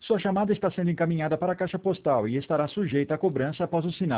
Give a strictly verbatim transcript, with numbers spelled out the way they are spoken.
Sua chamada está sendo encaminhada para a caixa postal e estará sujeita a cobrança após o sinal.